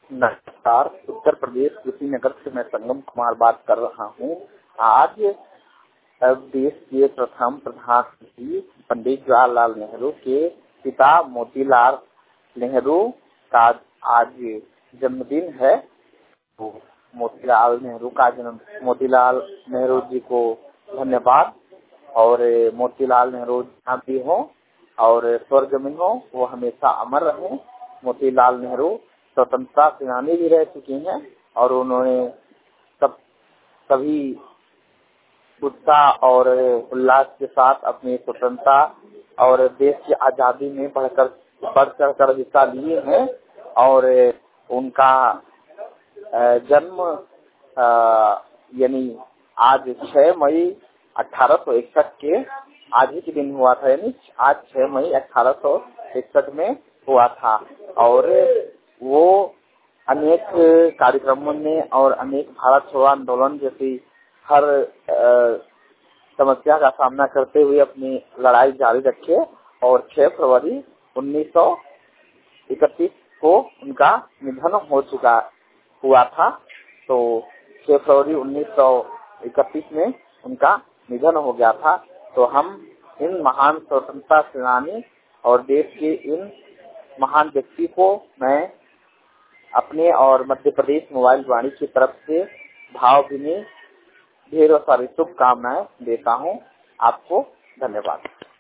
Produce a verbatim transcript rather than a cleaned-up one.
नमस्कार। उत्तर प्रदेश कुशीनगर से मैं संगम कुमार बात कर रहा हूँ। आज देश के प्रथम प्रधानमंत्री पंडित जवाहरलाल नेहरू के पिता मोतीलाल नेहरू का आज जन्मदिन है। तो मोतीलाल नेहरू का जन्म मोतीलाल नेहरू जी को धन्यवाद। और मोतीलाल नेहरू जहाँ भी हो और स्वर्ग में हो, वो हमेशा अमर रहे। मोतीलाल नेहरू स्वतंत्रता सेनानी भी रह चुके हैं और उन्होंने सब सभी उत्साह और उल्लास के साथ अपनी स्वतंत्रता और देश की आजादी में बढ़कर बढ़ चढ़ कर हिस्सा लिए हैं। और उनका जन्म यानी आज छह मई अठारह सौ इकसठ के आज ही के दिन हुआ था, यानी आज छह मई अठारह सौ इकसठ में हुआ था। और वो अनेक कार्यक्रमों में और अनेक भारत छोड़ो आंदोलन जैसी हर आ, समस्या का सामना करते हुए अपनी लड़ाई जारी रखे। और छह फरवरी उन्नीस सौ इकतीस को उनका निधन हो चुका हुआ था। तो छह फरवरी उन्नीस सौ इकतीस में उनका निधन हो गया था। तो हम इन महान स्वतंत्रता सेनानी और देश के इन महान व्यक्ति को मैं अपने और मध्य प्रदेश मोबाइल वाणी की तरफ से भावभीनी ढेरों सारी शुभकामनाएं देता हूं। आपको धन्यवाद।